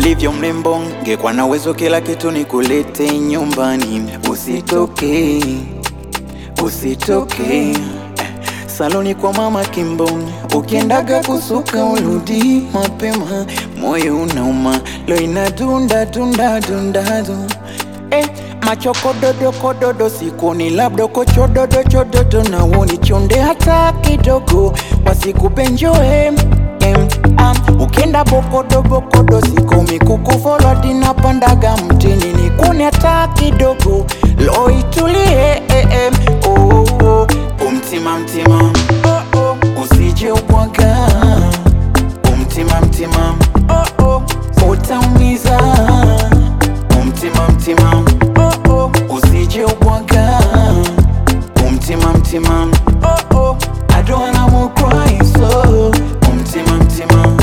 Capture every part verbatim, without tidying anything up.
ulivyo mrembo, ngekuwa na uwezo kila kitu nikulete nyumbani. Usitoke, usitoke saloni kwa mama Kimbo, ukiendaga kusuka urudi mapema. Moyo unauma, lo inadunda dunda dunda dunda. Eh, macho kododo kododo, sikuni labda kochododo chododo, na woni chonde hata kidogo, wasikupenjoe em, um, ukienda bokodo bokodo, sikomi kukufolo dina pandaga mtini, nikuni hata kidogo, lo itulie eh, eh, oh, oh. Umtima mtima, oh, oh. Usije ubwaga, umtima mtima, oh, oh. Utaumiza, umtima mtima, oh, oh. Usije ubwaga, umtima mtima, oh, oh. I don't wanna more cry, so umtima mtima.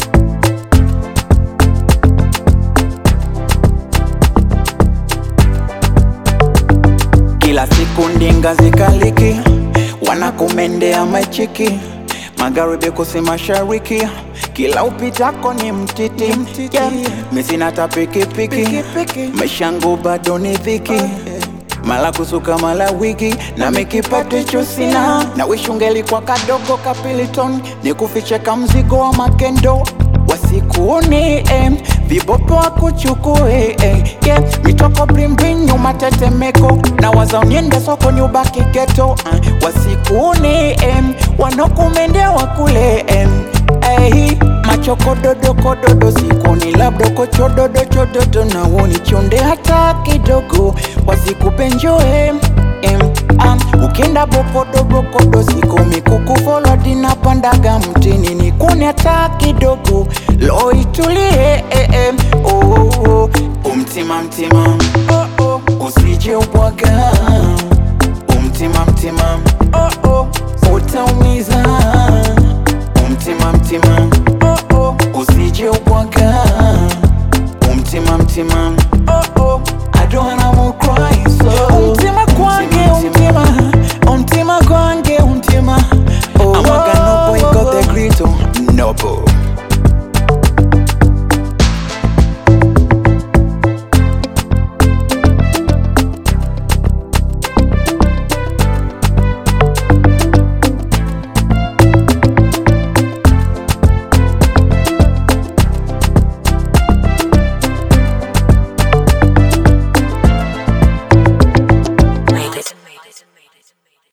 Kila siku ndinga zikaliki, wanakumendea machiki, magharibi kusini mashariki, kila upitako ni mtiti, mtiti. Yeah. Misina ta piki piki, meshangu bado ni dhiki, mala kusuka mala wiki, na mikipato icho sina, na wishungeli kwa kadogo kapiliton, ni kufiche kamzigo wa makendo, wasikuone eh, vibopo wakuchukue eh, yeah. Mitoko blimbling nyuma tetemeko, na waza uniende soko nyubaki geto, uh, wasikuone eh, wanokumendea wakule eh, eh, macho kododo kododo, sikuni labda kochododo chododo, na woni chonde hata kidogo, wasikupenjoe eh, um, ukienda bokodo bokodo, sikomi kukufolo dina pandaga mtini, nikuni hata kidogo, lo itulie eh, eh, oh, oh. Umtima mtima, oh, oh. Usije ubwaga, umtima mtima, oh, oh. Utaumiza, umtima mtima, oh, oh. Usije ubwaga, umtima mtima.